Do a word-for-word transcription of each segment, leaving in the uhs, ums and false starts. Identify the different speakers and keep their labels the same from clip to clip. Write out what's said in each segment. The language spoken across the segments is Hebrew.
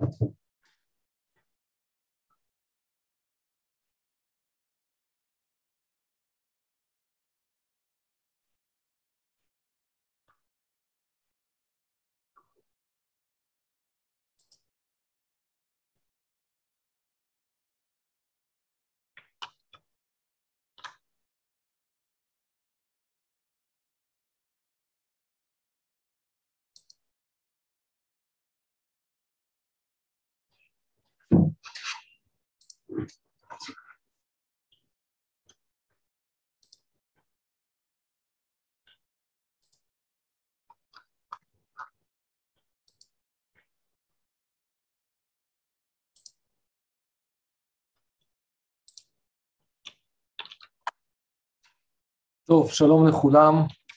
Speaker 1: טוב, שלום לכולם.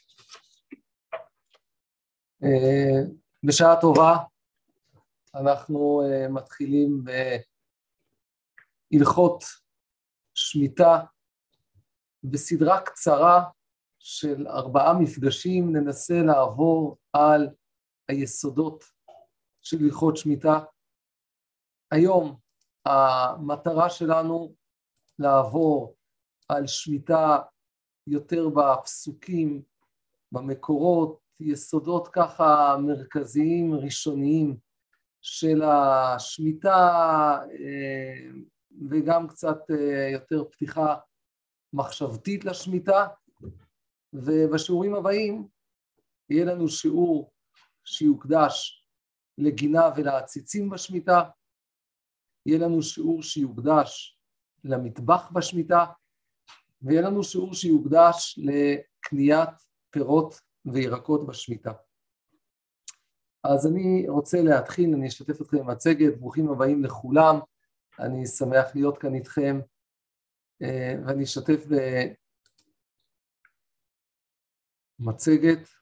Speaker 1: בשעה טובה אנחנו מתחילים בהלכות שמיטה בסדרה קצרה של ארבעה מפגשים. ננסה לעבור על היסודות של הלכות שמיטה. היום המטרה שלנו לעבור על שמיטה יותר בפסוקים, במקורות, יסודות ככה מרכזיים, ראשוניים של השמיטה, וגם קצת יותר פתיחה מחשבתית לשמיטה. ובשיעורים הבאים יהיה לנו שיעור שיוקדש לגינה ולעציצים בשמיטה, יהיה לנו שיעור שיוקדש למטבח בשמיטה, ויהיה לנו שיעור שיוקדש לקניית פירות וירקות בשמיטה. אז אני רוצה להתחיל, אני אשתף אתכם במצגת. ברוכים הבאים לכולם, אני שמח להיות כאן איתכם, ואני אשתף במצגת.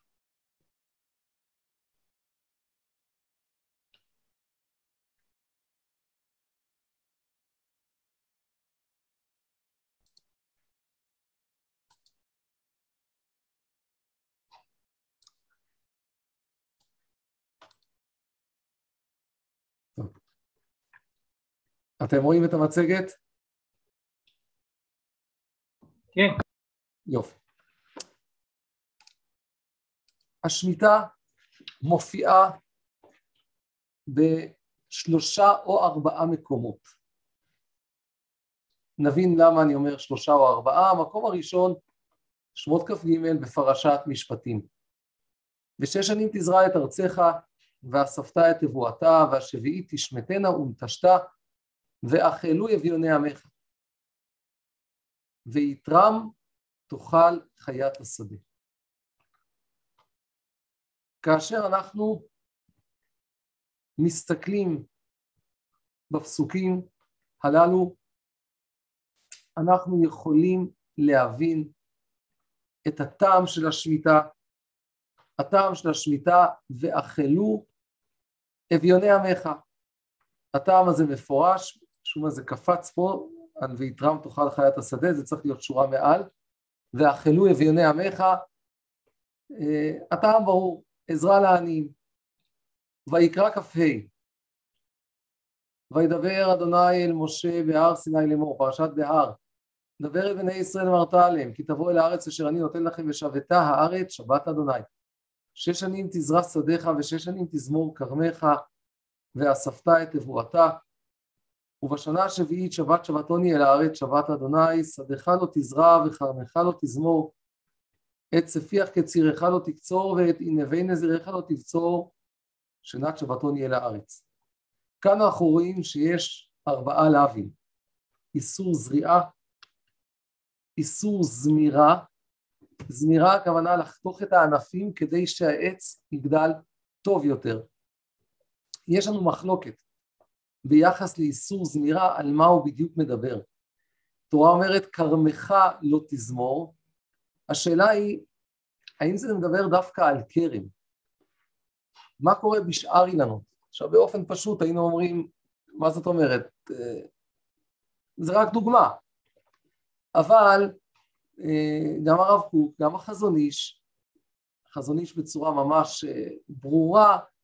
Speaker 1: אתם רואים את המצגת?
Speaker 2: כן.
Speaker 1: יופי. השמיטה מופיעה בשלושה או ארבעה מקומות. נבין למה אני אומר שלושה או ארבעה. המקום הראשון, שמות כ"ג בפרשת משפטים. ושש שנים תזרע את ארצך, ואספת את תבואתה, והשביעית תשמטנה ונטשתה, ואכלו אביוני עמך, ויתרם תאכל חיית השדה. כאשר אנחנו מסתכלים בפסוקים הללו, אנחנו יכולים להבין את הטעם של השמיטה, הטעם של השמיטה, ואכלו אביוני עמך. הטעם הזה מפורש, שום הזה קפץ פה, ויתרם תאכל חיית השדה, זה צריך להיות שורה מעל, ואכלו אביוני עמך. הטעם ברור, עזרה לעניים. ויקרא כ"ה, וידבר אדוני אל משה בהר סיני לאמור, פרשת בהר, דבר אל בני ישראל אמרת עליהם, כי תבוא אל הארץ אשר אני נותן לכם ושבתה הארץ שבת אדוני. שש שנים תזרע שדך ושש שנים תזמור כרמך, ואספת את תבואתה, ובשנה השביעית שבת שבתוני אל הארץ שבת אדוני, שדך לא תזרע וכרמך לא תזמור, את צפיח כצירך לא תקצור, ואת ענבי נזירך לא תבצור, שנת שבתוני אל הארץ. כאן אנחנו רואים שיש ארבעה לאווים: איסור זריעה, איסור זמירה. זמירה הכוונה לחתוך את הענפים כדי שהעץ יגדל טוב יותר. יש לנו מחלוקת ביחס לאיסור זמירה, על מה הוא בדיוק מדבר. תורה אומרת כרמך לא תזמור. השאלה היא, האם זה מדבר דווקא על כרם? מה קורה בשאר אילנות? עכשיו באופן פשוט היינו אומרים, מה זאת אומרת? זה רק דוגמה. אבל גם הרב קוק, גם החזון איש, החזון איש בצורה ממש ברורה,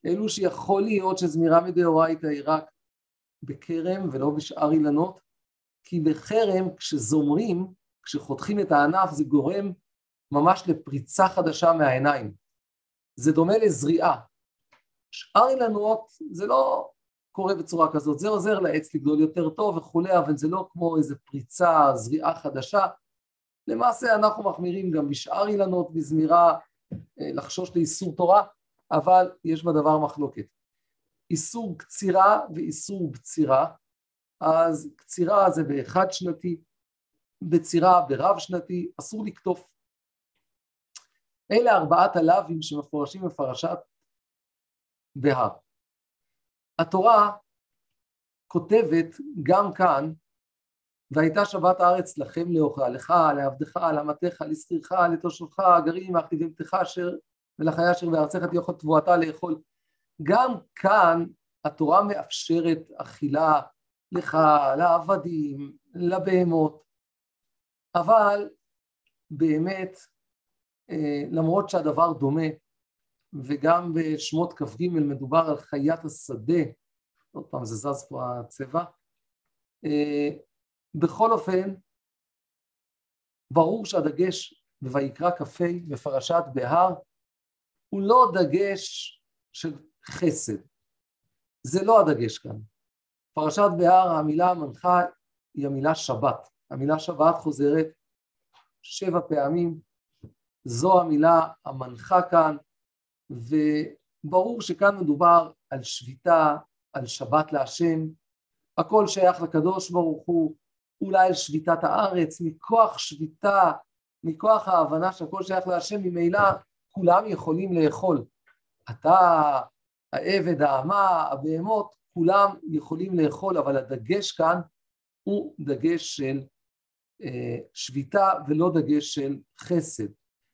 Speaker 1: אלו שיכול להיות שזמירה מדאורייתא היא רק בכרם ולא בשאר אילנות, כי בחרם כשזומרים, כשחותכים את הענף זה גורם ממש לפריצה חדשה מהעיניים. זה דומה לזריעה. שאר אילנות זה לא קורה בצורה כזאת, זה עוזר לעץ לגדול יותר טוב וכולי, אבל זה לא כמו איזה פריצה, זריעה חדשה. למעשה אנחנו מחמירים גם בשאר אילנות בזמירה לחשוש לאיסור תורה, אבל יש בדבר מחלוקת. איסור קצירה ואיסור בצירה, אז קצירה זה באחד שנתי, בצירה ברב שנתי, אסור לקטוף. אלה ארבעת הלאווים שמפורשים בפרשת בהר. התורה כותבת גם כאן, והייתה שבת הארץ לכם לאוכלה, לך, לעבדך, לאמתך, לשכירך, לתושבך, הגרים, מאכתיבתך אשר ולחיה אשר בארצך תאכל תבואתה לאכול. גם כאן התורה מאפשרת אכילה לך, לעבדים, לבהמות, אבל באמת, למרות שהדבר דומה, וגם בשמות כ"ג מדובר על חיית השדה, עוד פעם זה זז פה הצבע, בכל אופן, ברור שהדגש בויקרא כ"ה בפרשת בהר, הוא לא דגש של חסד, זה לא הדגש כאן. פרשת בהר, המילה המנחה היא המילה שבת, המילה שבת חוזרת שבע פעמים, זו המילה המנחה כאן, וברור שכאן מדובר על שביתה, על שבת להשם, הכל שייך לקדוש ברוך הוא, אולי על שביתת הארץ, מכוח שביתה, מכוח ההבנה שהכל שייך להשם, ממילא כולם יכולים לאכול. אתה, העבד, האמה, הבהמות, כולם יכולים לאכול, אבל הדגש כאן הוא דגש של אה, שביתה ולא דגש של חסד.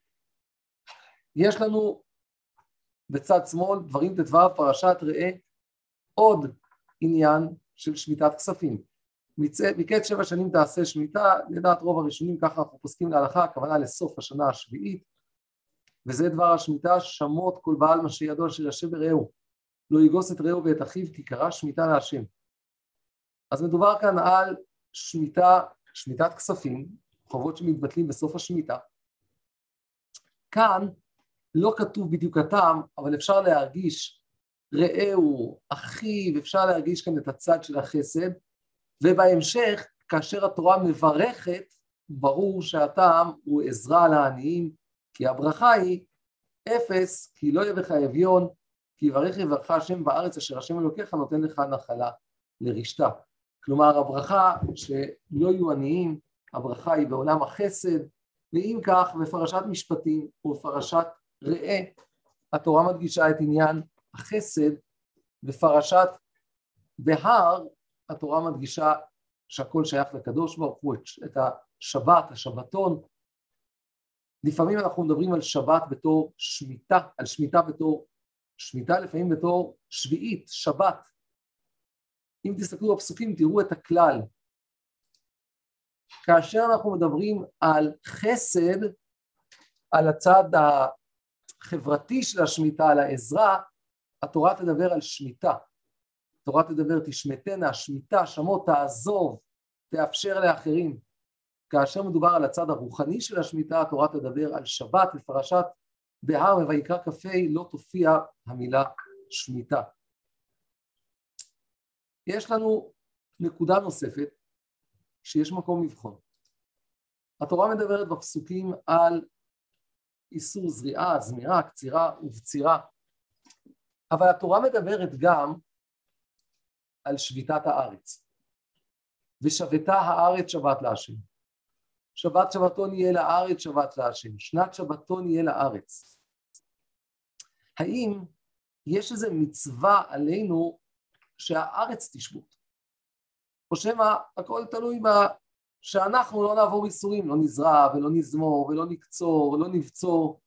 Speaker 1: יש לנו בצד שמאל, דברים ט"ו פרשת ראה, עוד עניין של שמיטת כספים. מקץ שבע שנים תעשה שמיטה, לדעת רוב הראשונים, ככה אנחנו פוסקים להלכה, הכוונה לסוף השנה השביעית, וזה דבר השמיטה, שמות כל בעל מה שידו אשר ישב ברעהו, לא יגוס את רעהו ואת אחיו, כי קרא שמיטה להשם. אז מדובר כאן על שמיטה, שמיטת כספים, חובות שמתבטלים בסוף השמיטה. כאן לא כתוב בדיוק הטעם, אבל אפשר להרגיש רעהו, אחיו, אפשר להרגיש כאן את הצד של החסד, ובהמשך, כאשר התורה מברכת, ברור שהטעם הוא עזרה לעניים, כי הברכה היא אפס, כי לא יבך אביון, כי יברך יברך השם בארץ אשר השם אלוקיך נותן לך נחלה לרשתה. כלומר, הברכה שלא יהיו עניים, הברכה היא בעולם החסד, ואם כך, בפרשת משפטים ובפרשת ראה, התורה מדגישה את עניין החסד, בפרשת בהר, התורה מדגישה שהכל שייך לקדוש ברוך הוא, את השבת, השבתון. לפעמים אנחנו מדברים על שבת בתור שמיטה, על שמיטה בתור שמיטה, לפעמים בתור שביעית, שבת. אם תסתכלו בפסוקים, תראו את הכלל. כאשר אנחנו מדברים על חסד, על הצד החברתי של השמיטה, על העזרה, התורה תדבר על שמיטה. התורה תדבר, תשמטנה, שמיטה, שמות, תעזוב, תאפשר לאחרים. כאשר מדובר על הצד הרוחני של השמיטה, התורה תדבר על שבת, בפרשת בהר ויקרא כ"ה לא תופיע המילה שמיטה. יש לנו נקודה נוספת שיש מקום לבחון. התורה מדברת בפסוקים על איסור זריעה, זמירה, קצירה ובצירה, אבל התורה מדברת גם על שביתת הארץ. ושבתה הארץ שבת להשם. שבת שבתון יהיה לארץ שבת להשם. שנת שבתון יהיה לארץ. האם יש איזו מצווה עלינו שהארץ תשבות? או שמה הכל תלוי בה שאנחנו לא נעבור איסורים, לא נזרע ולא נזמור ולא נקצור ולא נבצור.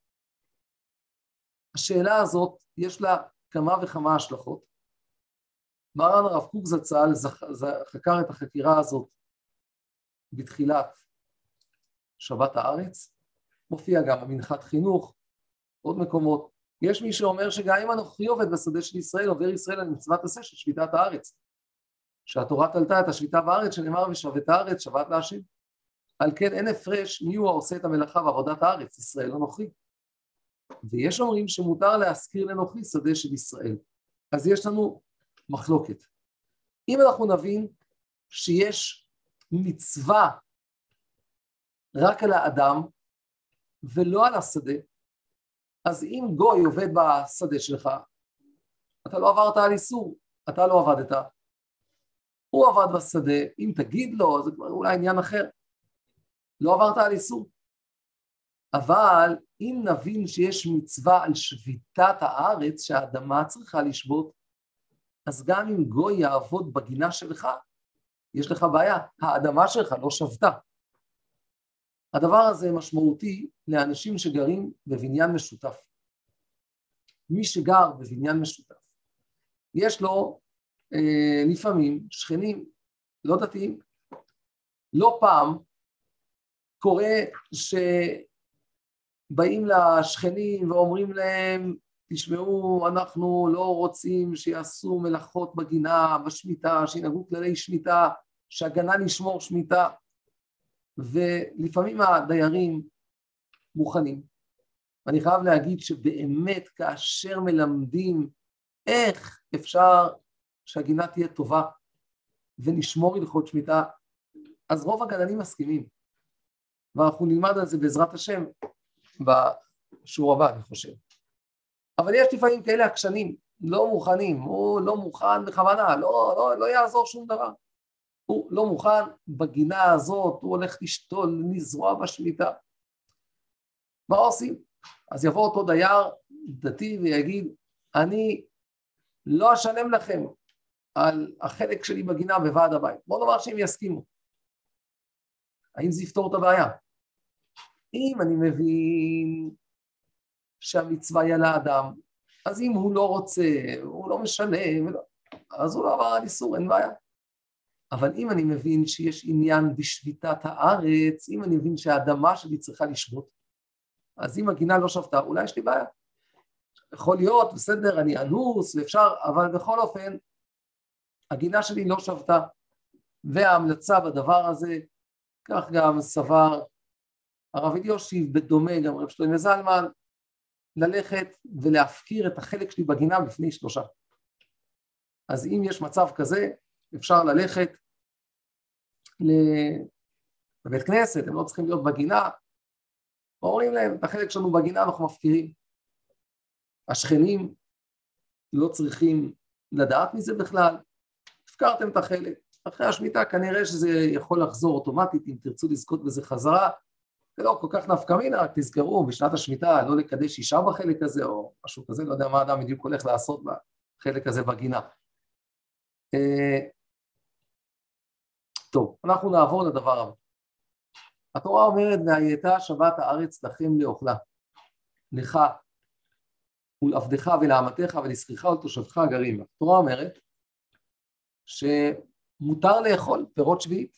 Speaker 1: השאלה הזאת יש לה כמה וכמה השלכות. מרן הרב קוק זצ"ל חקר את החקירה הזאת בתחילת שבת הארץ, מופיע גם במנחת חינוך, עוד מקומות, יש מי שאומר שגם אם אנוכי עובד בשדה של ישראל, עובר ישראל על מצוות עשה של שביתת הארץ. שהתורה תלתה את השביתה בארץ, שנאמר ושבת הארץ, שבת להשם. על כן אין הפרש מי הוא העושה את המלאכה ועבודת הארץ, ישראל או נוכרי. ויש אומרים שמותר להזכיר לנוכרי שדה של ישראל. אז יש לנו מחלוקת. אם אנחנו נבין שיש מצווה רק על האדם ולא על השדה, אז אם גוי עובד בשדה שלך, אתה לא עברת על איסור, אתה לא עבדת. הוא עבד בשדה, אם תגיד לו, זה כבר אולי עניין אחר. לא עברת על איסור. אבל אם נבין שיש מצווה על שביתת הארץ שהאדמה צריכה לשבות, אז גם אם גוי יעבוד בגינה שלך, יש לך בעיה, האדמה שלך לא שבתה. הדבר הזה משמעותי לאנשים שגרים בבניין משותף. מי שגר בבניין משותף, יש לו אה, לפעמים שכנים לא דתיים. לא פעם קורה שבאים לשכנים ואומרים להם, תשמעו, אנחנו לא רוצים שיעשו מלאכות בגינה, בשמיטה, שינהגו כללי שמיטה, שהגנה לשמור שמיטה, ולפעמים הדיירים מוכנים. ואני חייב להגיד שבאמת כאשר מלמדים איך אפשר שהגינה תהיה טובה ונשמור הלכות שמיטה, אז רוב הגננים מסכימים. ואנחנו נלמד על זה בעזרת השם בשיעור הבא, אני חושב. אבל יש לפעמים כאלה עקשנים, לא מוכנים, הוא לא מוכן בכוונה, לא, לא, לא יעזור שום דבר. הוא לא מוכן בגינה הזאת, הוא הולך לשתול, לזרוע בשמיטה. מה עושים? אז יבוא אותו דייר דתי ויגיד, אני לא אשלם לכם על החלק שלי בגינה בוועד הבית. בוא נאמר שהם יסכימו. האם זה יפתור את הבעיה? אם אני מבין שהמצווה היא על האדם, אז אם הוא לא רוצה, הוא לא משלם, אז הוא לא עבר על איסור, אין בעיה. אבל אם אני מבין שיש עניין בשביתת הארץ, אם אני מבין שהאדמה שלי צריכה לשבות, אז אם הגינה לא שבתה, אולי יש לי בעיה. יכול להיות, בסדר, אני אנוס ואפשר, אבל בכל אופן, הגינה שלי לא שבתה, וההמלצה בדבר הזה, כך גם סבר הרב אלישיב בדומה, גם רב שלמה זלמן, ללכת ולהפקיר את החלק שלי בגינה בפני שלושה. אז אם יש מצב כזה, אפשר ללכת לבית כנסת, הם לא צריכים להיות בגינה, אומרים להם, את החלק שלנו בגינה אנחנו מפקירים. השכנים לא צריכים לדעת מזה בכלל, הפקרתם את החלק. אחרי השמיטה כנראה שזה יכול לחזור אוטומטית, אם תרצו לזכות בזה חזרה, זה לא כל כך נפקא מינה, רק תזכרו, בשנת השמיטה לא לקדש אישה בחלק הזה, או משהו כזה, לא יודע מה אדם בדיוק הולך לעשות בחלק הזה בגינה. טוב, אנחנו נעבור לדבר הבא. התורה אומרת, והייתה שבת הארץ לכם לאוכלה, לך ולעבדך ולאמתך ולזכרך ולתושבך הגרים. התורה אומרת שמותר לאכול פירות שביעית.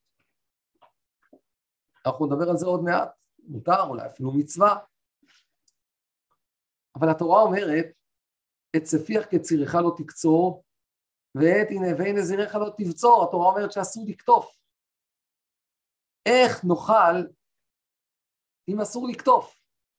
Speaker 1: אנחנו נדבר על זה עוד מעט, מותר, אולי אפילו מצווה. אבל התורה אומרת, את ספיח כצירך לא תקצור, ואת ענבי נזירך לא תבצור. התורה אומרת שאסור לקטוף. איך נאכל אם אסור לקטוף?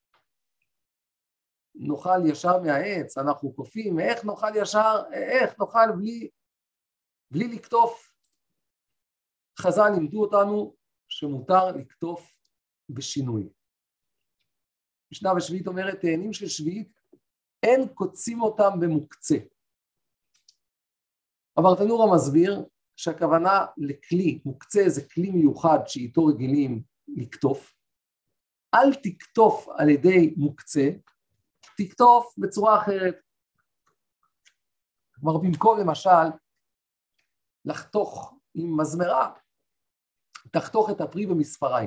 Speaker 1: נאכל ישר מהעץ, אנחנו קופים, איך נאכל ישר, איך נאכל בלי, בלי לקטוף? חז"ל לימדו אותנו שמותר לקטוף בשינוי. משנה בשביעית אומרת, תאנים של שביעית, אין קוצים אותם במוקצה. הברטנורה מסביר שהכוונה לכלי, מוקצה זה כלי מיוחד שאיתו רגילים לקטוף, אל תקטוף על ידי מוקצה, תקטוף בצורה אחרת. כלומר, במקום למשל לחתוך עם מזמרה, תחתוך את הפרי במספריים.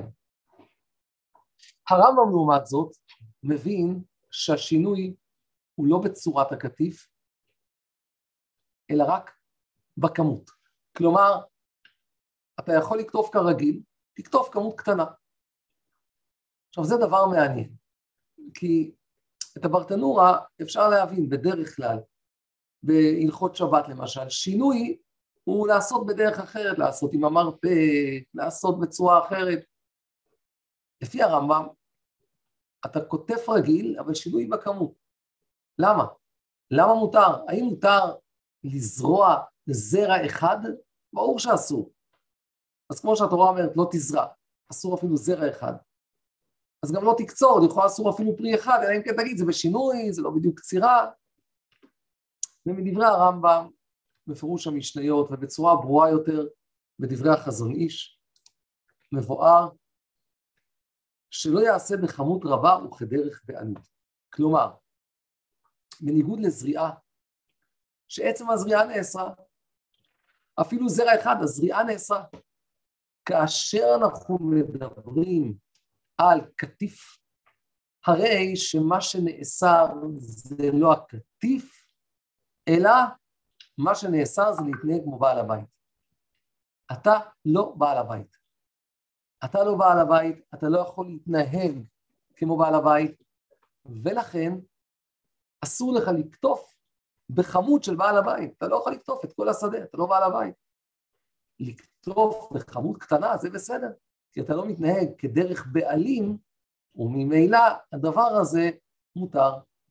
Speaker 1: הרמב"ם לעומת זאת מבין שהשינוי הוא לא בצורת הקטיף, אלא רק בכמות. כלומר, אתה יכול לקטוף כרגיל, תקטוף כמות קטנה. עכשיו זה דבר מעניין, כי את הברטנורה אפשר להבין בדרך כלל, בהלכות שבת למשל, שינוי הוא לעשות בדרך אחרת, לעשות עם המרפק, לעשות בצורה אחרת. לפי הרמב"ם, אתה כותף רגיל, אבל שינוי בכמות. למה? למה מותר? האם מותר לזרוע זרע אחד? ברור שאסור. אז כמו שהתורה אומרת, לא תזרע, אסור אפילו זרע אחד. אז גם לא תקצור, לכאורה אסור אפילו פרי אחד, אלא אם כן תגיד, זה בשינוי, זה לא בדיוק קצירה. ומדברי הרמב"ם, בפירוש המשניות, ובצורה ברורה יותר, בדברי החזון איש, מבואר, שלא יעשה בכמות רבה וכדרך בעלות. כלומר, בניגוד לזריעה, שעצם הזריעה נאסרה, אפילו זרע אחד, הזריעה נאסרה. כאשר אנחנו מדברים על קטיף, הרי שמה שנאסר זה לא הקטיף, אלא מה שנאסר זה להתנהג כמו בעל הבית. אתה לא בעל הבית. אתה לא בעל הבית, אתה לא יכול להתנהג כמו בעל הבית, ולכן אסור לך לקטוף בכמות של בעל הבית. אתה לא יכול לקטוף את כל השדה, אתה לא בעל הבית. לקטוף בכמות קטנה זה בסדר, כי אתה לא מתנהג כדרך בעלים, וממילא הדבר הזה מותר.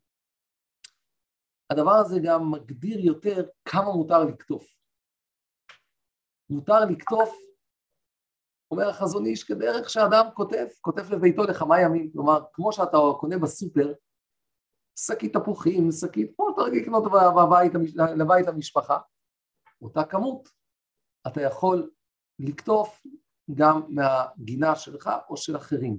Speaker 1: הדבר הזה גם מגדיר יותר כמה מותר לקטוף. מותר לקטוף, אומר החזון איש, כדרך שאדם כותף, כותף לביתו לכמה ימים. כלומר, כמו שאתה קונה בסופר, שקית תפוחים, שקית, כמו שאתה רגיל לקנות בבית, לבית המשפחה, אותה כמות, אתה יכול לקטוף גם מהגינה שלך או של אחרים.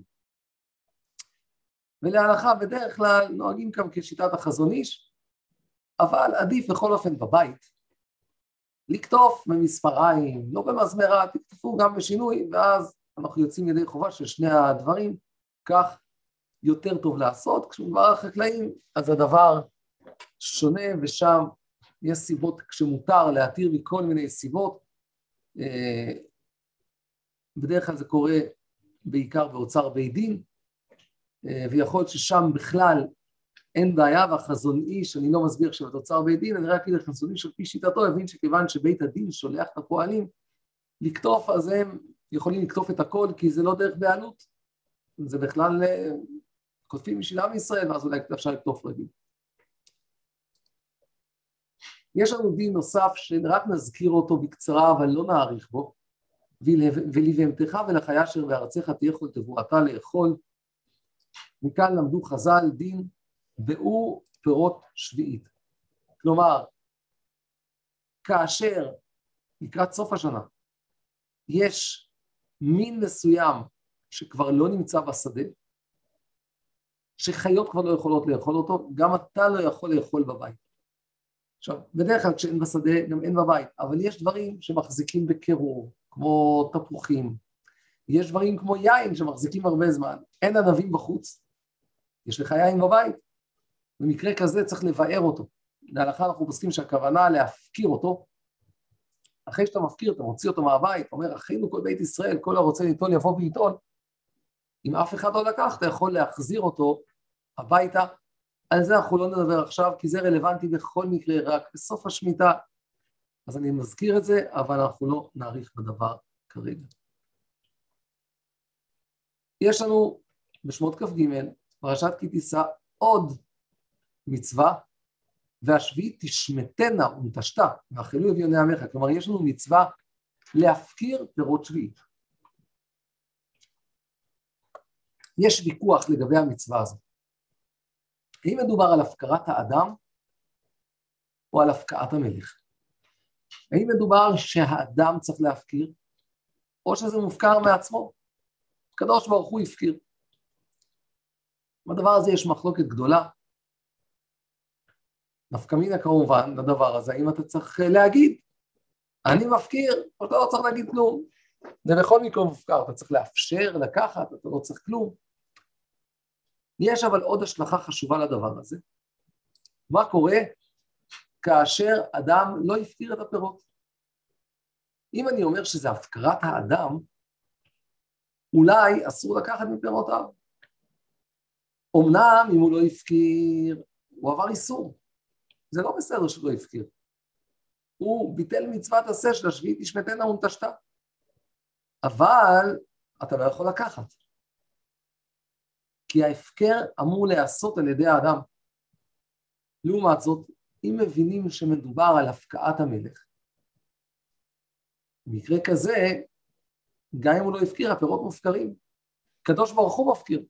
Speaker 1: ולהלכה בדרך כלל נוהגים גם כשיטת החזון איש, אבל עדיף בכל אופן בבית, לקטוף במספריים, לא במזמרה, תקטפו גם בשינוי, ואז אנחנו יוצאים ידי חובה של שני הדברים, כך יותר טוב לעשות. כשמדבר החקלאים, אז הדבר שונה, ושם יש סיבות כשמותר להתיר מכל מיני סיבות, בדרך כלל זה קורה בעיקר באוצר בית דין, ויכול להיות ששם בכלל אין בעיה, והחזון איש, אני לא מסביר עכשיו את אוצר בית דין, אני רק אגיד החזון איש על פי שיטתו, הבין שכיוון שבית הדין שולח את הפועלים לקטוף, אז הם יכולים לקטוף את הכל, כי זה לא דרך בעלות, זה בכלל כותפים בשביל עם ישראל, ואז אולי אפשר לקטוף רגיל. יש לנו דין נוסף שרק נזכיר אותו בקצרה, אבל לא נאריך בו, ולבהמתך ולחיה אשר בארצך תהיה כל תבואתה לאכול. מכאן למדו חז"ל דין באור פירות שביעית. כלומר, כאשר לקראת סוף השנה יש מין מסוים שכבר לא נמצא בשדה, שחיות כבר לא יכולות לאכול אותו, גם אתה לא יכול לאכול בבית. עכשיו, בדרך כלל כשאין בשדה גם אין בבית, אבל יש דברים שמחזיקים בקירור, כמו תפוחים, יש דברים כמו יין שמחזיקים הרבה זמן, אין ענבים בחוץ, יש לך יין בבית, במקרה כזה צריך לבאר אותו. להלכה אנחנו פוסקים שהכוונה להפקיר אותו, אחרי שאתה מפקיר, אתה מוציא אותו מהבית, אומר, אחינו כל בית ישראל, כל הרוצה ליטול יבוא וליטול, אם אף אחד לא לקח, אתה יכול להחזיר אותו הביתה. על זה אנחנו לא נדבר עכשיו, כי זה רלוונטי בכל מקרה, רק בסוף השמיטה, אז אני מזכיר את זה, אבל אנחנו לא נאריך בדבר כרגע. יש לנו בשמות כ"ג, פרשת כי תישא, עוד מצווה, והשביעית תשמטנה ונטשתה, ואכלו אביוני עמך. כלומר, יש לנו מצווה להפקיר פירות שביעית. יש ויכוח לגבי המצווה הזאת. האם מדובר על הפקרת האדם או על הפקעת המלך? האם מדובר שהאדם צריך להפקיר, או שזה מופקר מעצמו? הקדוש ברוך הוא הפקיר. בדבר הזה יש מחלוקת גדולה. נפקא מינה כמובן לדבר הזה, האם אתה צריך להגיד, אני מפקיר, או אתה לא צריך להגיד כלום. זה בכל מקום מופקר, אתה צריך לאפשר, לקחת, אתה לא צריך כלום. יש אבל עוד השלכה חשובה לדבר הזה. מה קורה כאשר אדם לא הפקיר את הפירות? אם אני אומר שזה הפקרת האדם, אולי אסור לקחת מפירותיו. אמנם אם הוא לא הפקיר, הוא עבר איסור. זה לא בסדר שלא הפקיר. הוא ביטל מצוות עשה של השביעית תשמטנה ונטשתה. אבל אתה לא יכול לקחת. כי ההפקר אמור להיעשות על ידי האדם. לעומת זאת, אם מבינים שמדובר על הפקעת המלך, במקרה כזה, גם אם הוא לא הפקיר, הפירות מופקרים. קדוש ברוך הוא מפקיר.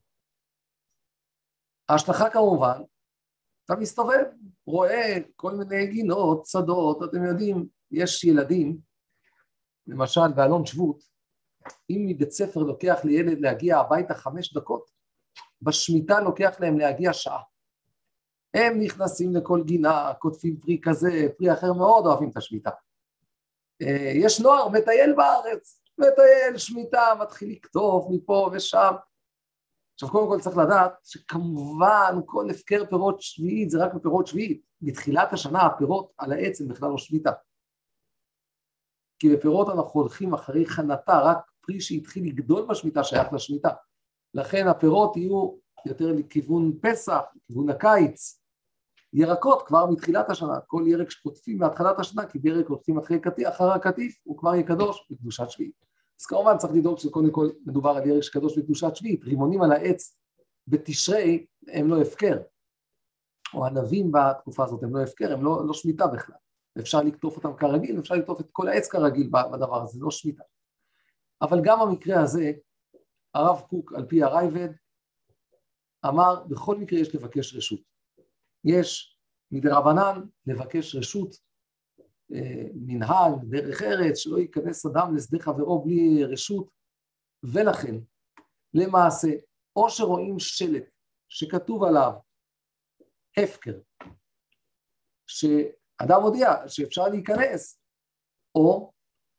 Speaker 1: ההשלכה כמובן, אתה מסתובב, רואה כל מיני גינות, שדות, אתם יודעים, יש ילדים, למשל באלון שבות, אם מבית ספר לוקח לילד להגיע הביתה חמש דקות, בשמיטה לוקח להם להגיע שעה. הם נכנסים לכל גינה, כותבים פרי כזה, פרי אחר, מאוד אוהבים את השמיטה. יש נוער, מטייל בארץ, מטייל, שמיטה, מתחיל לכתוב מפה ושם. עכשיו קודם כל צריך לדעת שכמובן כל הפקר פירות שביעית זה רק בפירות שביעית. בתחילת השנה הפירות על העץ הם בכלל לא שביתה. כי בפירות אנחנו הולכים אחרי חנתה, רק פרי שהתחיל לגדול בשמיטה שייך לשמיטה. לכן הפירות יהיו יותר לכיוון פסח, לכיוון הקיץ. ירקות כבר מתחילת השנה, כל ירק שקוטפים מהתחלת השנה, כי בירק קוטפים אחרי, אחרי הקטיף, הוא כבר יהיה קדוש בקדושת שביעית. אז כמובן צריך לדאוג שקודם כל מדובר על ירק שקדוש בקדושת שביעית, רימונים על העץ בתשרי הם לא הפקר, או ענבים בתקופה הזאת הם לא הפקר, הם לא, לא שמיטה בכלל. אפשר לקטוף אותם כרגיל, אפשר לקטוף את כל העץ כרגיל בדבר הזה, לא שמיטה. אבל גם במקרה הזה, הרב קוק על פי הרייבד, אמר בכל מקרה יש לבקש רשות. יש מדרבנן לבקש רשות, מנהל, דרך ארץ, שלא ייכנס אדם לשדה חברו בלי רשות, ולכן, למעשה, או שרואים שלט שכתוב עליו הפקר, שאדם הודיע שאפשר להיכנס, או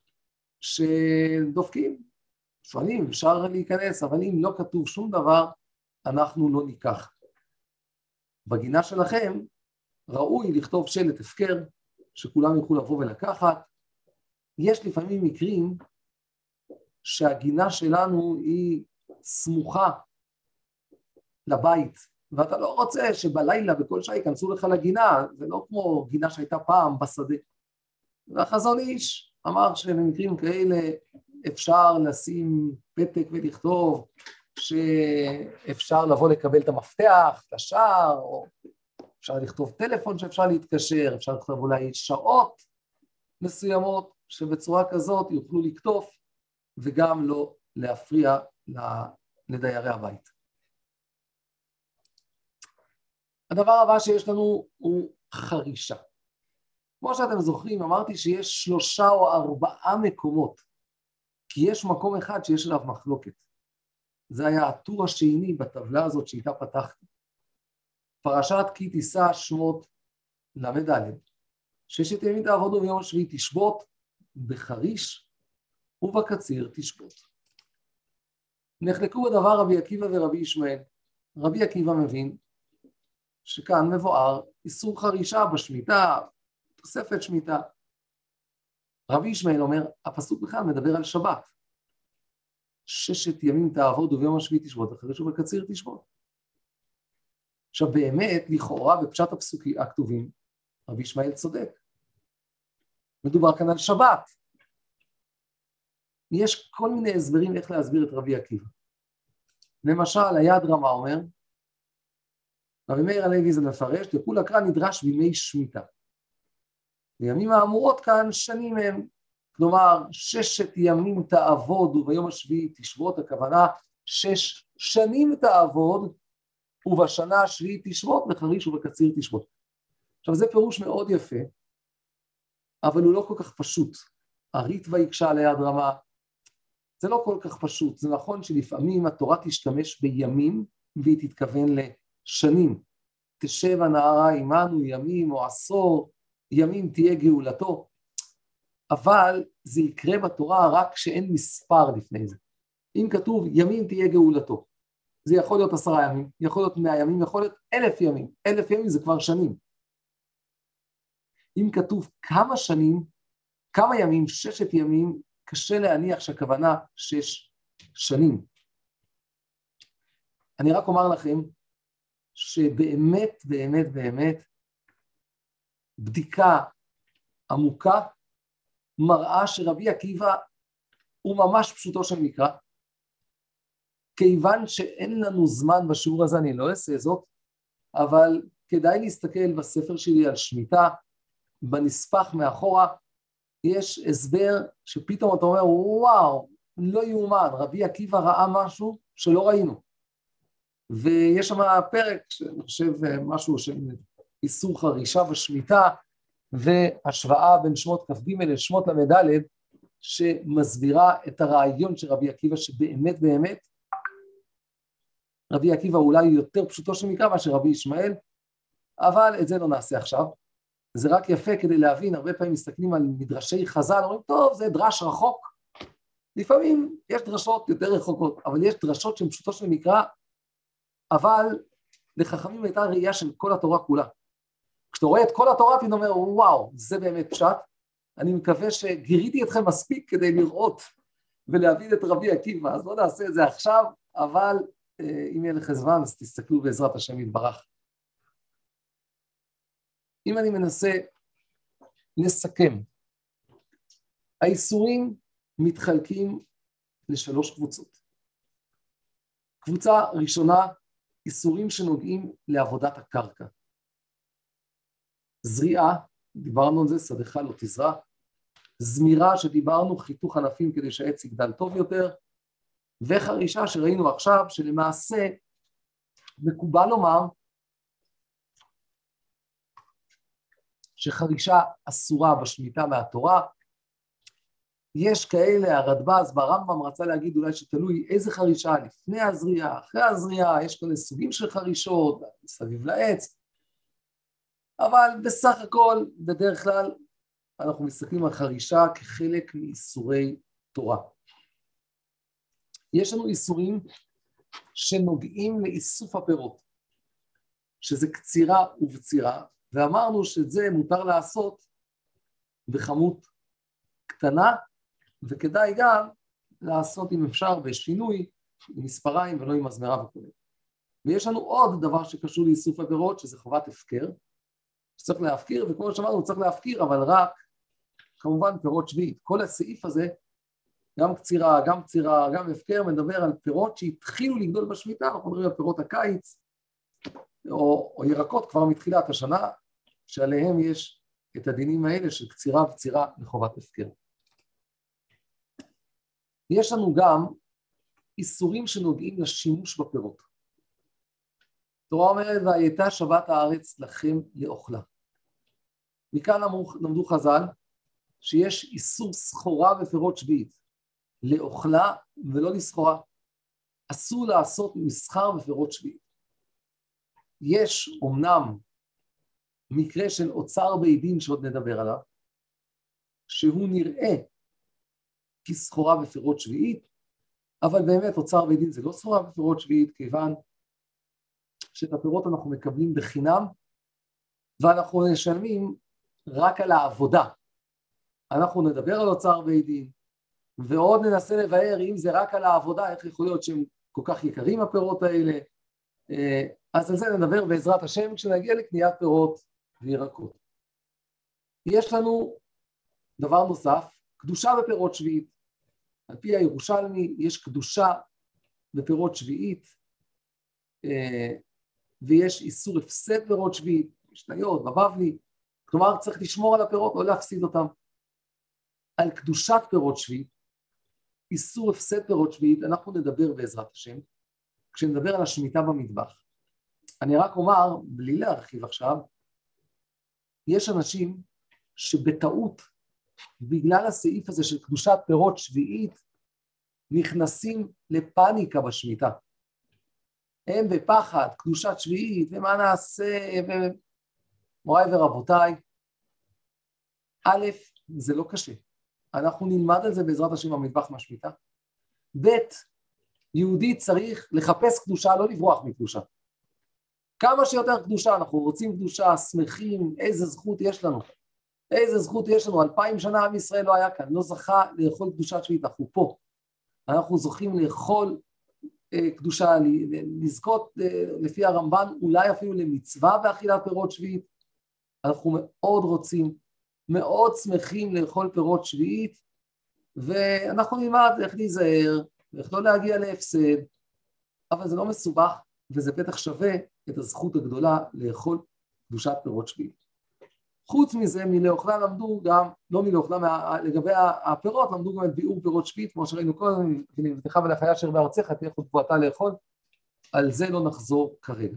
Speaker 1: שדופקים, שואלים, אפשר להיכנס, אבל אם לא כתוב שום דבר, אנחנו לא ניקח. בגינה שלכם, ראוי לכתוב שלט הפקר, שכולם יוכלו לבוא ולקחת. יש לפעמים מקרים שהגינה שלנו היא סמוכה לבית, ואתה לא רוצה שבלילה בכל שעה ייכנסו לך לגינה, זה לא כמו גינה שהייתה פעם בשדה. והחזון איש אמר שבמקרים כאלה אפשר לשים פתק ולכתוב שאפשר לבוא לקבל את המפתח, את השער, או אפשר לכתוב טלפון שאפשר להתקשר, אפשר לכתוב אולי שעות מסוימות שבצורה כזאת יוכלו לקטוף וגם לא להפריע לדיירי הבית. הדבר הבא שיש לנו הוא חרישה. כמו שאתם זוכרים, אמרתי שיש שלושה או ארבעה מקומות, כי יש מקום אחד שיש עליו מחלוקת. זה היה הטור השני בטבלה הזאת שאיתה פתחתי. פרשת כי תישא שמות למד א', ששת ימים תעבודו ויום השביעי תשבות, בחריש ובקציר תשבות. נחלקו בדבר רבי עקיבא ורבי ישמעאל. רבי עקיבא מבין שכאן מבואר איסור חרישה בשמיטה, תוספת שמיטה. רבי ישמעאל אומר, הפסוק בכלל מדבר על שבת. ששת ימים תעבוד וביום השביעי תשבות, בחריש ובקציר תשבות. עכשיו באמת, לכאורה בפשט הפסוקים הכתובים, רבי ישמעאל צודק. מדובר כאן על שבת. יש כל מיני הסברים איך להסביר את רבי עקיבא. למשל, היד רמה אומר, רבי מאיר הלוי זה מפרש, לכול הקרא נדרש בימי שמיטה. בימים האמורות כאן שנים הם, כלומר, ששת ימים תעבוד וביום השביעי תשבות, הכוונה שש שנים תעבוד, ובשנה השביעית תשבות, בחריש ובקציר תשבות. עכשיו זה פירוש מאוד יפה, אבל הוא לא כל כך פשוט. הרית ויקשה ליד רמה, זה לא כל כך פשוט. זה נכון שלפעמים התורה תשתמש בימים, והיא תתכוון לשנים. תשב הנערה עמנו ימים או עשור, ימים תהיה גאולתו. אבל זה יקרה בתורה רק כשאין מספר לפני זה. אם כתוב ימים תהיה גאולתו, זה יכול להיות עשרה ימים, יכול להיות מאה ימים, יכול להיות אלף ימים. אלף ימים זה כבר שנים. אם כתוב כמה שנים, כמה ימים, ששת ימים, קשה להניח שהכוונה שש שנים. אני רק אומר לכם שבאמת, באמת, באמת, בדיקה עמוקה מראה שרבי עקיבא הוא ממש פשוטו של מקרא. כיוון שאין לנו זמן בשיעור הזה, אני לא אעשה זאת, אבל כדאי להסתכל בספר שלי על שמיטה, בנספח מאחורה, יש הסבר שפתאום אתה אומר, וואו, לא יאומן, רבי עקיבא ראה משהו שלא ראינו. ויש שם פרק, שאני חושב משהו של איסור חרישה בשמיטה, והשוואה בין שמות כ"ג לשמות למד' שמסבירה את הרעיון של רבי עקיבא, שבאמת באמת, רבי עקיבא אולי יותר פשוטו של מקרא מאשר רבי ישמעאל, אבל את זה לא נעשה עכשיו. זה רק יפה כדי להבין, הרבה פעמים מסתכלים על מדרשי חז"ל, אומרים, טוב, זה דרש רחוק. לפעמים יש דרשות יותר רחוקות, אבל יש דרשות שהן פשוטו של מקרא, אבל לחכמים הייתה ראייה של כל התורה כולה. כשאתה רואה את כל התורה, אתה אומר, וואו, זה באמת פשט. אני מקווה שגיריתי אתכם מספיק כדי לראות ולהבין את רבי עקיבא, אז לא נעשה את זה עכשיו, אבל אם יהיה לך זמן, אז תסתכלו בעזרת השם יתברך. אם אני מנסה לסכם, האיסורים מתחלקים לשלוש קבוצות. קבוצה ראשונה, איסורים שנוגעים לעבודת הקרקע. זריעה, דיברנו על זה, שדך לא תזרע. זמירה שדיברנו, חיתוך ענפים כדי שהעץ יגדל טוב יותר. וחרישה שראינו עכשיו, שלמעשה מקובל לומר, שחרישה אסורה בשמיטה מהתורה. יש כאלה, הרדב"ז ברמב"ם רצה להגיד אולי שתלוי איזה חרישה, לפני הזריעה, אחרי הזריעה, יש כאלה סוגים של חרישות, מסביב לעץ, אבל בסך הכל, בדרך כלל, אנחנו מסתכלים על חרישה כחלק מאיסורי תורה. יש לנו איסורים שנוגעים לאיסוף הפירות, שזה קצירה ובצירה, ואמרנו שאת זה מותר לעשות בכמות קטנה, וכדאי גם לעשות אם אפשר בשינוי, עם מספריים ולא עם מזמרה וכו'. ויש לנו עוד דבר שקשור לאיסוף הפירות, שזה חובת הפקר, שצריך להפקיר, וכמו שאמרנו צריך להפקיר, אבל רק כמובן פירות שביעית. כל הסעיף הזה, גם קצירה, גם קצירה, גם הפקר, מדבר על פירות שהתחילו לגדול בשמיטה, אנחנו מדברים על פירות הקיץ, או, או ירקות כבר מתחילת השנה, שעליהם יש את הדינים האלה של קצירה וקצירה לחובת הפקר. יש לנו גם איסורים שנוגעים לשימוש בפירות. תורה אומרת, והייתה שבת הארץ לכם לאוכלה. מכאן למדו חז"ל, שיש איסור סחורה בפירות שביעית, לאוכלה ולא לסחורה. אסור לעשות מסחר בפירות שביעית. יש אומנם מקרה של אוצר בית דין שעוד נדבר עליו, שהוא נראה כסחורה בפירות שביעית, אבל באמת אוצר בית דין זה לא סחורה בפירות שביעית, כיוון שאת הפירות אנחנו מקבלים בחינם, ואנחנו משלמים רק על העבודה. אנחנו נדבר על אוצר בית דין, ועוד ננסה לבאר אם זה רק על העבודה, איך יכול להיות שהם כל כך יקרים הפירות האלה, אז על זה נדבר בעזרת השם כשנגיע לקניית פירות וירקות. יש לנו דבר נוסף, קדושה בפירות שביעית. על פי הירושלמי יש קדושה בפירות שביעית, ויש איסור הפסד פירות שביעית, משניות, בבבלי, כלומר צריך לשמור על הפירות, לא להפסיד אותם. על קדושת פירות שביעית, איסור הפסד פירות שביעית, אנחנו נדבר בעזרת השם, כשנדבר על השמיטה במטבח. אני רק אומר, בלי להרחיב עכשיו, יש אנשים שבטעות, בגלל הסעיף הזה של קדושת פירות שביעית, נכנסים לפאניקה בשמיטה. הם בפחד, קדושת שביעית, ומה נעשה, ומוריי ורבותיי, א', זה לא קשה. אנחנו נלמד על זה בעזרת השם במטבח מהשמיטה. ב', יהודי צריך לחפש קדושה, לא לברוח מקדושה. כמה שיותר קדושה, אנחנו רוצים קדושה, שמחים, איזה זכות יש לנו. איזה זכות יש לנו, אלפיים שנה עם ישראל לא היה כאן, לא זכה לאכול קדושת שביעית, אנחנו פה. אנחנו זוכים לאכול קדושה, לזכות לפי הרמב"ן, אולי אפילו למצווה באכילת פירות שביעית. אנחנו מאוד רוצים, מאוד שמחים לאכול פירות שביעית, ואנחנו נלמד איך להיזהר, ואיך לא להגיע להפסד, אבל זה לא מסובך, וזה בטח שווה את הזכות הגדולה לאכול קדושת פירות שביעית. חוץ מזה, מלאוכלה למדו גם, לא מלאוכלה, לגבי הפירות, למדו גם את ביאור פירות שביעית, כמו שראינו קודם, ונבטחה ולחיה אשר בארצך, תהיה חוקבותה לאכול, על זה לא נחזור כרגע.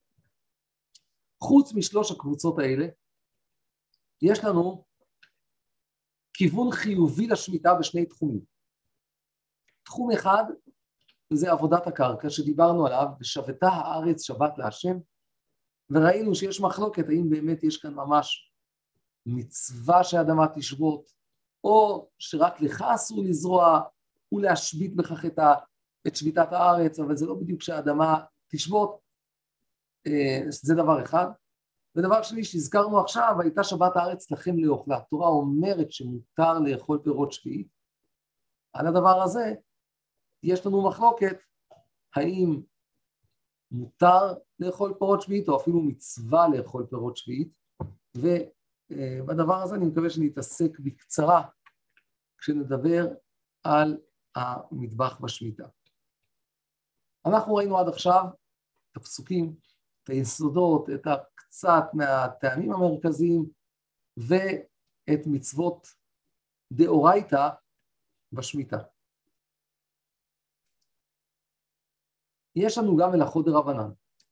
Speaker 1: חוץ משלוש הקבוצות האלה, יש לנו כיוון חיובי לשמיטה בשני תחומים. תחום אחד, זה עבודת הקרקע שדיברנו עליו, ושבתה הארץ שבת להשם, וראינו שיש מחלוקת, האם באמת יש כאן ממש מצווה שהאדמה תשבות, או שרק לך אסור לזרוע ולהשבית בכך את, ה, את שביתת הארץ, אבל זה לא בדיוק שהאדמה תשבות, זה דבר אחד. ודבר שני שהזכרנו עכשיו, הייתה שבת הארץ לכם לאוכלה. התורה אומרת שמותר לאכול פירות שביעית. על הדבר הזה יש לנו מחלוקת, האם מותר לאכול פירות שביעית, או אפילו מצווה לאכול פירות שביעית, ובדבר הזה אני מקווה שנתעסק בקצרה, כשנדבר על המטבח בשמיטה. אנחנו ראינו עד עכשיו את הפסוקים, את היסודות, את הקצת מהטעמים המרכזיים, ואת מצוות דאורייתא בשמיטה. יש לנו גם מלאכות דרבנן.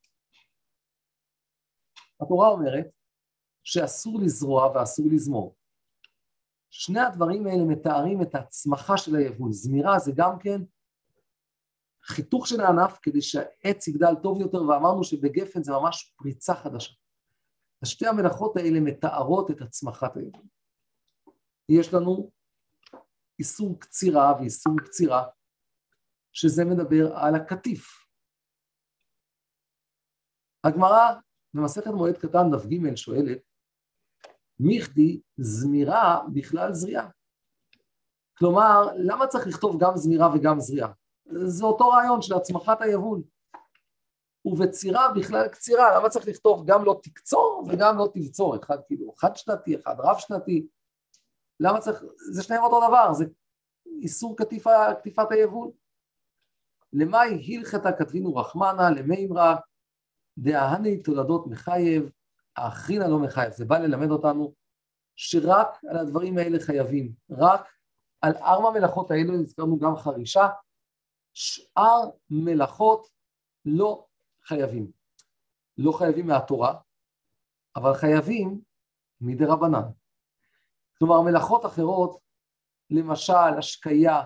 Speaker 1: התורה אומרת שאסור לזרוע ואסור לזמור. שני הדברים האלה מתארים את הצמחה של היבול. זמירה זה גם כן חיתוך של הענף כדי שהעץ יגדל טוב יותר, ואמרנו שבגפן זה ממש פריצה חדשה. השתי המלאכות האלה מתארות את הצמחת היבול. יש לנו איסור קצירה ואיסור קצירה, שזה מדבר על הקטיף. הגמרא במסכת מועד קטן דף ג' שואלת, מיכדי זמירה בכלל זריעה? כלומר, למה צריך לכתוב גם זמירה וגם זריעה? זה אותו רעיון של הצמחת היבול. ובצירה בכלל קצירה, למה צריך לכתוב גם לא תקצור וגם לא תבצור? אחד כאילו חד שנתי, אחד רב שנתי. למה צריך, זה שניהם אותו דבר, זה איסור כתיפה, כתיפת היבול. למאי הלכתה כתבינו רחמנה, למימרה, דאהני תולדות מחייב, האחרינה לא מחייב. זה בא ללמד אותנו שרק על הדברים האלה חייבים, רק על ארבע מלאכות האלו, נזכרנו גם חרישה, שאר מלאכות לא חייבים. לא חייבים מהתורה, אבל חייבים מדרבנן. כלומר, מלאכות אחרות, למשל, השקיה,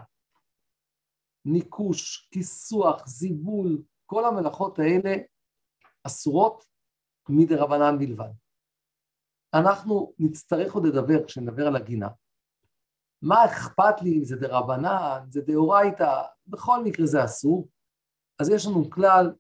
Speaker 1: ניקוש, כיסוח, זיבול, כל המלאכות האלה אסורות מדרבנן בלבד. אנחנו נצטרך עוד לדבר, כשנדבר על הגינה, מה אכפת לי אם זה דרבנן, זה דאורייתא, בכל מקרה זה אסור. אז יש לנו כלל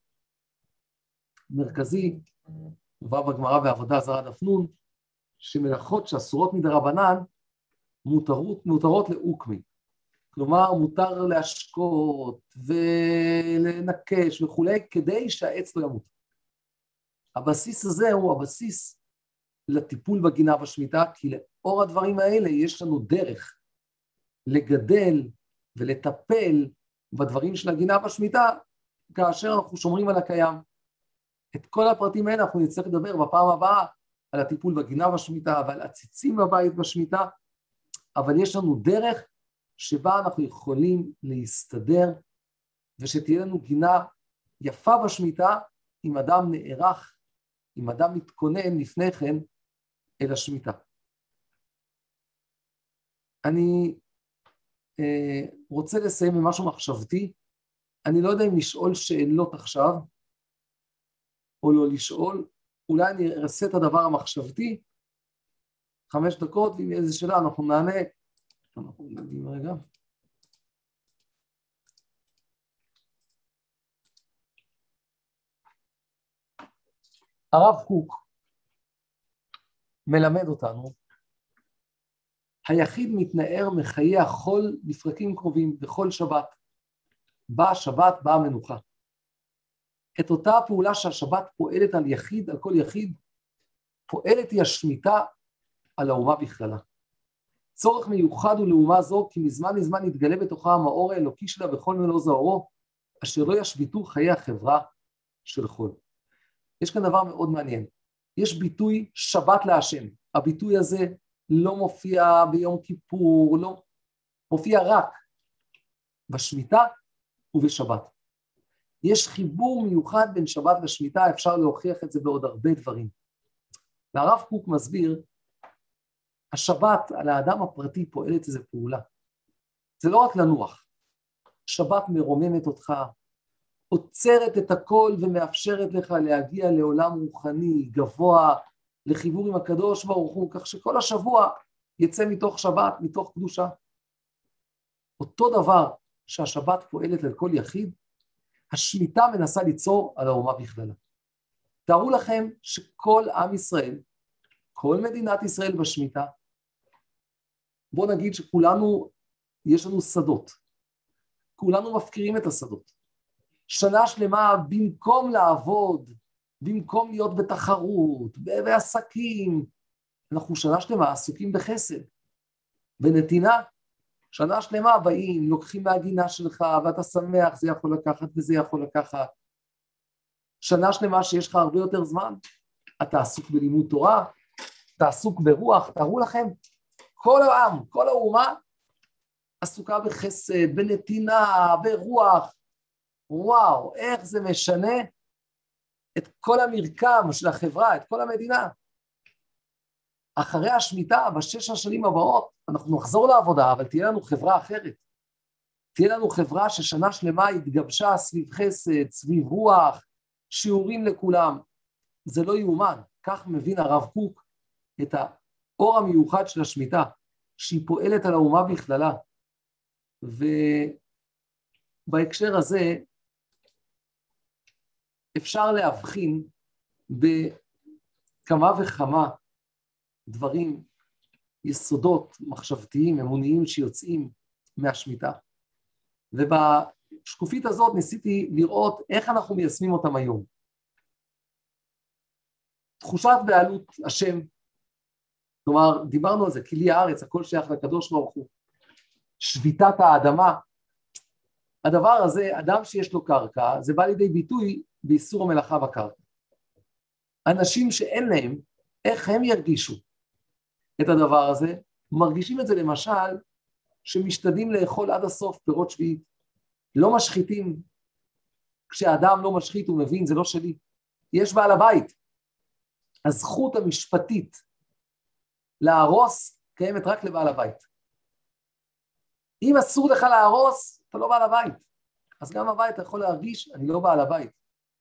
Speaker 1: מרכזי, מובא בגמרא בעבודה זרה דף נון, שמלאכות שאסורות מדרבנן מותרות, מותרות לאוקמי. כלומר, מותר להשקות ולנקש וכולי, כדי שהעץ לא ימות. הבסיס הזה הוא הבסיס לטיפול בגינה בשמיטה, כי לאור הדברים האלה יש לנו דרך לגדל ולטפל בדברים של הגינה בשמיטה, כאשר אנחנו שומרים על הקיים. את כל הפרטים האלה אנחנו נצטרך לדבר בפעם הבאה, על הטיפול בגינה בשמיטה ועל עציצים בבית בשמיטה, אבל יש לנו דרך שבה אנחנו יכולים להסתדר, ושתהיה לנו גינה יפה בשמיטה, אם אדם נערך, אם אדם מתכונן לפני כן אל השמיטה. אני אה, רוצה לסיים עם משהו מחשבתי, אני לא יודע אם לשאול שאלות עכשיו, או לא לשאול, אולי אני אעשה את הדבר המחשבתי, חמש דקות, ואם יהיה איזו שאלה אנחנו נענה, אנחנו נגיד רגע. הרב קוק מלמד אותנו, היחיד מתנער מחיי החול בפרקים קרובים, בכל שבת. באה שבת, באה מנוחה. את אותה הפעולה שהשבת פועלת על יחיד, על כל יחיד, פועלת היא השמיטה על האומה בכללה. צורך מיוחד הוא לאומה זו, כי מזמן לזמן יתגלה בתוכה המאור האלוקי שלה בכל מלוא זוהרו, אשר לא ישביתו חיי החברה של כל. יש כאן דבר מאוד מעניין. יש ביטוי שבת להשם. הביטוי הזה לא מופיע ביום כיפור, לא מופיע רק בשמיטה ובשבת. יש חיבור מיוחד בין שבת לשמיטה, אפשר להוכיח את זה בעוד הרבה דברים. והרב קוק מסביר, השבת על האדם הפרטי פועלת איזו פעולה. זה לא רק לנוח. שבת מרוממת אותך, עוצרת את הכל ומאפשרת לך להגיע לעולם רוחני, גבוה, לחיבור עם הקדוש ברוך הוא, כך שכל השבוע יצא מתוך שבת, מתוך קדושה. אותו דבר שהשבת פועלת על כל יחיד, השמיטה מנסה ליצור על האומה בכללה. תארו לכם שכל עם ישראל, כל מדינת ישראל בשמיטה, בוא נגיד שכולנו, יש לנו שדות, כולנו מפקירים את השדות. שנה שלמה במקום לעבוד, במקום להיות בתחרות, בעסקים, אנחנו שנה שלמה עסוקים בחסד, בנתינה. שנה שלמה באים, לוקחים מהגינה שלך, ואתה שמח, זה יכול לקחת וזה יכול לקחת. שנה שלמה שיש לך הרבה יותר זמן, אתה עסוק בלימוד תורה, אתה עסוק ברוח, תראו לכם, כל העם, כל האומה, עסוקה בחסד, בנתינה, ברוח. וואו, איך זה משנה את כל המרקם של החברה, את כל המדינה. אחרי השמיטה, בשש השנים הבאות, אנחנו נחזור לעבודה, אבל תהיה לנו חברה אחרת. תהיה לנו חברה ששנה שלמה התגבשה סביב חסד, סביב רוח, שיעורים לכולם. זה לא יאומן. כך מבין הרב קוק את האור המיוחד של השמיטה, שהיא פועלת על האומה בכללה. ובהקשר הזה, אפשר להבחין בכמה וכמה דברים, יסודות מחשבתיים, אמוניים שיוצאים מהשמיטה. ובשקופית הזאת ניסיתי לראות איך אנחנו מיישמים אותם היום. תחושת בעלות השם, כלומר, דיברנו על זה, כלי הארץ, הכל שייך לקדוש ברוך הוא. שביתת האדמה, הדבר הזה, אדם שיש לו קרקע, זה בא לידי ביטוי באיסור המלאכה בקרקע. אנשים שאין להם, איך הם ירגישו את הדבר הזה? מרגישים את זה למשל, שמשתדלים לאכול עד הסוף פירות שביעית, לא משחיתים. כשאדם לא משחית הוא מבין, זה לא שלי. יש בעל הבית. הזכות המשפטית להרוס קיימת רק לבעל הבית. אם אסור לך להרוס, אתה לא בעל הבית. אז גם הבית אתה יכול להרגיש, אני לא בעל הבית.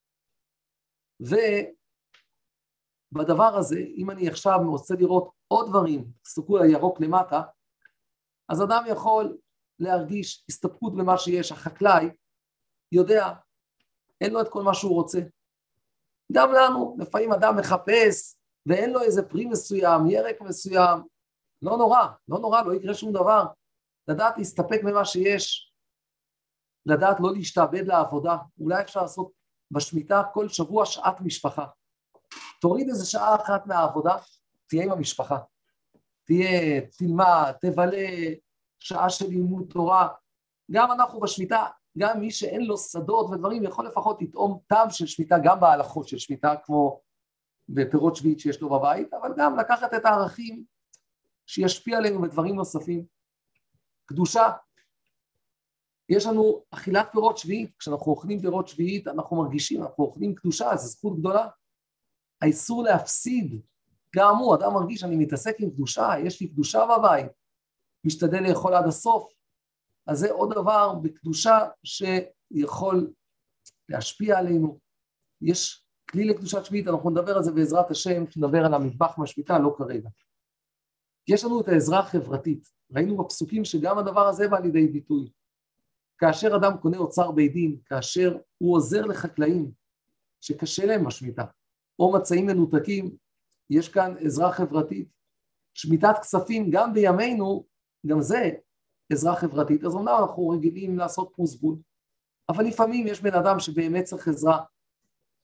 Speaker 1: ובדבר הזה, אם אני עכשיו רוצה לראות עוד דברים, תסתכלו על הירוק למטה, אז אדם יכול להרגיש הסתפקות במה שיש. החקלאי יודע, אין לו את כל מה שהוא רוצה. גם לנו, לפעמים אדם מחפש, ואין לו איזה פרי מסוים, ירק מסוים, לא נורא, לא נורא, לא יקרה שום דבר. לדעת להסתפק במה שיש, לדעת לא להשתעבד לעבודה, אולי אפשר לעשות בשמיטה כל שבוע שעת משפחה. תוריד איזה שעה אחת מהעבודה, תהיה עם המשפחה. תהיה, תלמד, תבלה, שעה של לימוד תורה. גם אנחנו בשמיטה, גם מי שאין לו שדות ודברים, יכול לפחות לטעום טעם של שמיטה, גם בהלכות של שמיטה, כמו בפירות שביעית שיש לו בבית, אבל גם לקחת את הערכים שישפיע עלינו בדברים נוספים. קדושה, יש לנו אכילת פירות שביעית, כשאנחנו אוכלים פירות שביעית, אנחנו מרגישים, אנחנו אוכלים קדושה, זו זכות גדולה. האיסור להפסיד, גם הוא, אדם מרגיש, אני מתעסק עם קדושה, יש לי קדושה בבית, משתדל לאכול עד הסוף, אז זה עוד דבר בקדושה שיכול להשפיע עלינו. יש כלי לקדושת שביעית, אנחנו נדבר על זה בעזרת השם, נדבר על המטבח מהשמיטה, לא כרגע. יש לנו את העזרה החברתית, ראינו בפסוקים שגם הדבר הזה בא לידי ביטוי. כאשר אדם קונה אוצר בית דין, כאשר הוא עוזר לחקלאים שקשה להם בשמיטה, או מצאים מנותקים, יש כאן עזרה חברתית. שמיטת כספים גם בימינו, גם זה עזרה חברתית. אז אומנם אנחנו רגילים לעשות פרוסבול, אבל לפעמים יש בן אדם שבאמת צריך עזרה,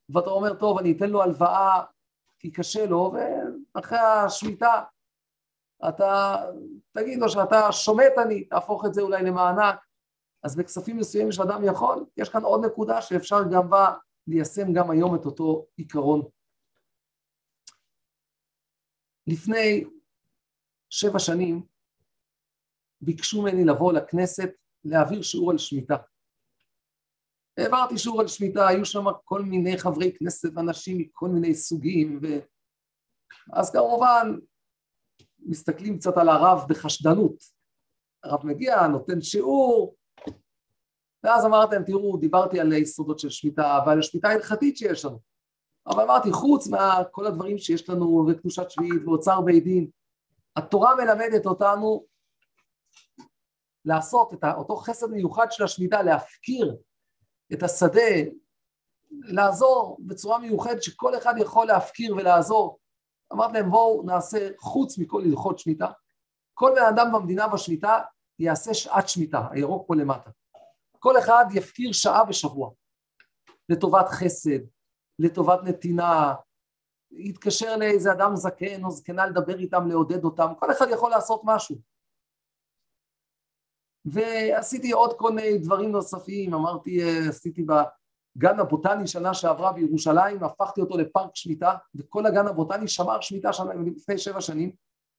Speaker 1: ואתה אומר, טוב, אני אתן לו הלוואה, כי קשה לו, ואחרי השמיטה, אתה תגיד לו שאתה שומט אני, תהפוך את זה אולי למענק, אז בכספים מסוימים שאדם יכול, יש כאן עוד נקודה שאפשר גם בה ליישם גם היום את אותו עיקרון. לפני שבע שנים ביקשו ממני לבוא לכנסת להעביר שיעור על שמיטה. העברתי שיעור על שמיטה, היו שם כל מיני חברי כנסת ואנשים מכל מיני סוגים, ו... אז כמובן מסתכלים קצת על הרב בחשדנות. הרב מגיע, נותן שיעור, ואז אמרתם, תראו, דיברתי על יסודות של שמיטה, ועל השמיטה ההלכתית שיש לנו. אבל אמרתי, חוץ מכל הדברים שיש לנו, וקדושת שביעית ואוצר בית דין, התורה מלמדת אותנו לעשות את אותו חסד מיוחד של השמיטה, להפקיר את השדה, לעזור בצורה מיוחדת שכל אחד יכול להפקיר ולעזור. אמרתי להם, בואו נעשה חוץ מכל הלכות שמיטה, כל בן אדם במדינה בשמיטה יעשה שעת שמיטה, הירוק פה למטה. כל אחד יפקיר שעה בשבוע, לטובת חסד, לטובת נתינה, יתקשר לאיזה אדם זקן או זקנה לדבר איתם, לעודד אותם, כל אחד יכול לעשות משהו. ועשיתי עוד כל מיני דברים נוספים, אמרתי, עשיתי בגן הבוטני שנה שעברה בירושלים, הפכתי אותו לפארק שמיטה, וכל הגן הבוטני שמר שמיטה שנה, לפני שבע שנים.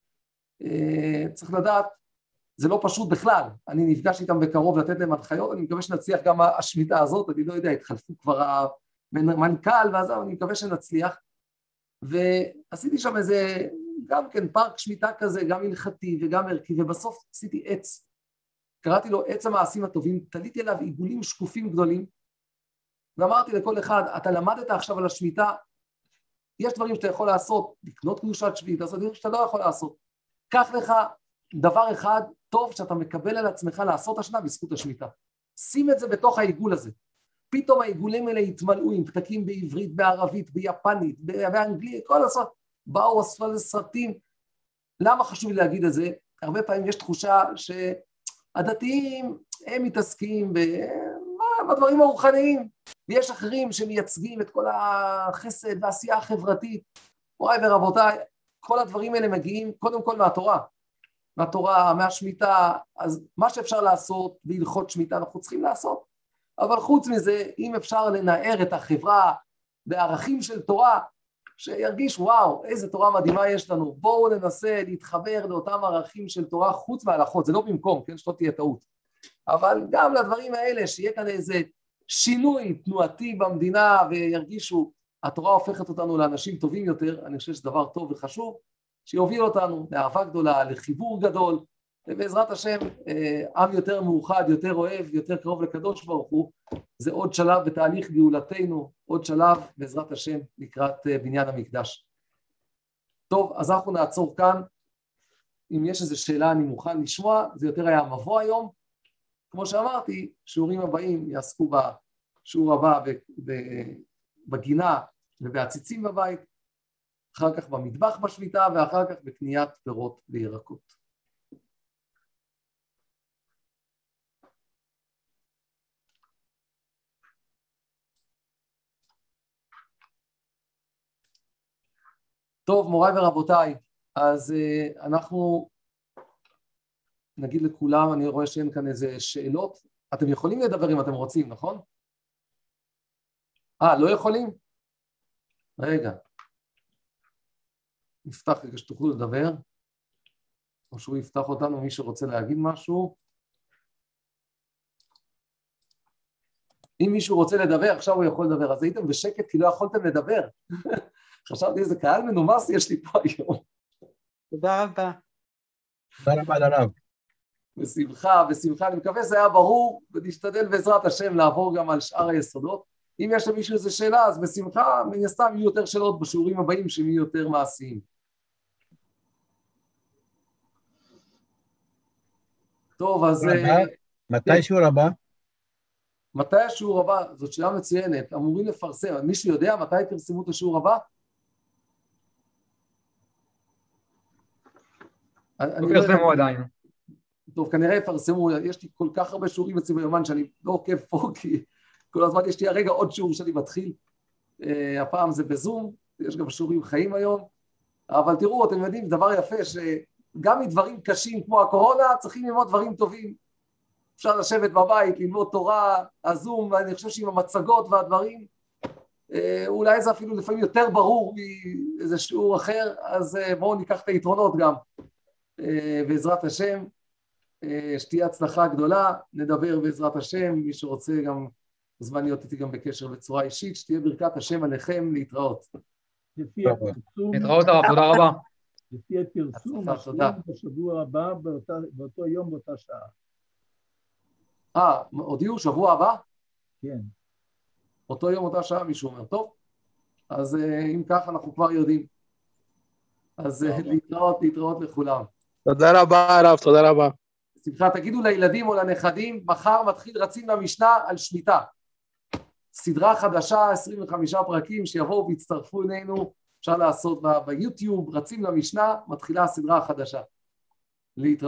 Speaker 1: צריך לדעת, זה לא פשוט בכלל, אני נפגש איתם בקרוב לתת להם הנחיות, אני מקווה שנצליח גם השמיטה הזאת, אני לא יודע, התחלפו כבר המנכ"ל ואז אני מקווה שנצליח, ועשיתי שם איזה, גם כן פארק שמיטה כזה, גם הלכתי וגם ערכי, ובסוף עשיתי עץ, קראתי לו עץ המעשים הטובים, תליתי אליו עיגולים שקופים גדולים, ואמרתי לכל אחד, אתה למדת עכשיו על השמיטה, יש דברים שאתה יכול לעשות, לקנות קדושת שביעית, אז דברים שאתה לא יכול לעשות, קח לך דבר אחד טוב שאתה מקבל על עצמך לעשות השנה בזכות השמיטה. שים את זה בתוך העיגול הזה. פתאום העיגולים האלה התמלאו עם פתקים בעברית, בערבית, ביפנית, באנגלית, כל הסרט. באו עשו על זה סרטים. למה חשוב לי להגיד את זה? הרבה פעמים יש תחושה שהדתיים הם מתעסקים בדברים הרוחניים, ויש אחרים שמייצגים את כל החסד והעשייה החברתית. מוריי ורבותיי, כל הדברים האלה מגיעים קודם כל מהתורה. מהתורה, מהשמיטה, אז מה שאפשר לעשות בהלכות שמיטה אנחנו צריכים לעשות, אבל חוץ מזה, אם אפשר לנער את החברה בערכים של תורה, שירגיש וואו, איזה תורה מדהימה יש לנו, בואו ננסה להתחבר לאותם ערכים של תורה חוץ מהלכות, זה לא במקום, כן, שלא תהיה טעות, אבל גם לדברים האלה, שיהיה כאן איזה שינוי תנועתי במדינה, וירגישו, התורה הופכת אותנו לאנשים טובים יותר, אני חושב שזה דבר טוב וחשוב, שיוביל אותנו לאהבה גדולה, לחיבור גדול, ובעזרת השם, עם יותר מאוחד, יותר אוהב, יותר קרוב לקדוש ברוך הוא, זה עוד שלב בתהליך גאולתנו, עוד שלב בעזרת השם לקראת בניין המקדש. טוב, אז אנחנו נעצור כאן, אם יש איזו שאלה אני מוכן לשמוע, זה יותר היה מבוא היום, כמו שאמרתי, שיעורים הבאים יעסקו בשיעור הבא בגינה ובעציצים בבית, אחר כך במטבח בשמיטה, ואחר כך בקניית פירות וירקות. טוב, מוריי ורבותיי, אז uh, אנחנו נגיד לכולם, אני רואה שאין כאן איזה שאלות, אתם יכולים לדבר אם אתם רוצים, נכון? אה, לא יכולים? רגע. נפתח רגע שתוכלו לדבר, או שהוא יפתח אותנו, מי שרוצה להגיד משהו. אם מישהו רוצה לדבר, עכשיו הוא יכול לדבר, אז הייתם בשקט כי לא יכולתם לדבר. חשבתי איזה קהל מנומס יש לי פה היום.
Speaker 2: תודה רבה.
Speaker 3: תודה רבה לרב.
Speaker 1: בשמחה, בשמחה, אני מקווה שזה היה ברור, ונשתדל בעזרת השם לעבור גם על שאר היסודות. אם יש למישהו איזו שאלה, אז בשמחה, מן הסתם יהיו יותר שאלות בשיעורים הבאים, שהם יהיו יותר מעשיים. טוב, אז...
Speaker 3: מתי שיעור הבא?
Speaker 1: מתי השיעור הבא? זאת שאלה מצוינת. אמורים לפרסם. מישהו יודע מתי פרסמו את השיעור הבא?
Speaker 2: לא פרסמו עדיין.
Speaker 1: טוב, כנראה יפרסמו. יש לי כל כך הרבה שיעורים אצלי ביומן שאני לא עוקב פה, כי כל הזמן יש לי הרגע עוד שיעור שאני מתחיל. הפעם זה בזום, יש גם שיעורים חיים היום, אבל תראו, אתם יודעים, דבר יפה, שגם מדברים קשים כמו הקורונה, צריכים ללמוד דברים טובים. אפשר לשבת בבית, ללמוד תורה, הזום, ואני חושב שעם המצגות והדברים, אולי זה אפילו לפעמים יותר ברור מאיזה שיעור אחר, אז בואו ניקח את היתרונות גם. בעזרת השם, שתהיה הצלחה גדולה, נדבר בעזרת השם, מי שרוצה גם מוזמן להיות איתי גם בקשר בצורה אישית, שתהיה ברכת השם עליכם להתראות.
Speaker 2: להתראות הרב, תודה רבה.
Speaker 4: לפי הפרסום, השלום בשבוע הבא, באותו יום, באותה שעה.
Speaker 1: אה, הודיעו שבוע הבא?
Speaker 4: כן.
Speaker 1: אותו יום, אותה שעה, מישהו אומר, טוב, אז אם כך אנחנו כבר יודעים. אז להתראות, להתראות לכולם.
Speaker 5: תודה רבה הרב, תודה רבה.
Speaker 1: שמחה, תגידו לילדים או לנכדים, מחר מתחיל רצים למשנה על שמיטה. סדרה חדשה, עשרים וחמישה פרקים, שיבואו והצטרפו אלינו, אפשר לעשות ביוטיוב, רצים למשנה, מתחילה הסדרה החדשה. להתראות.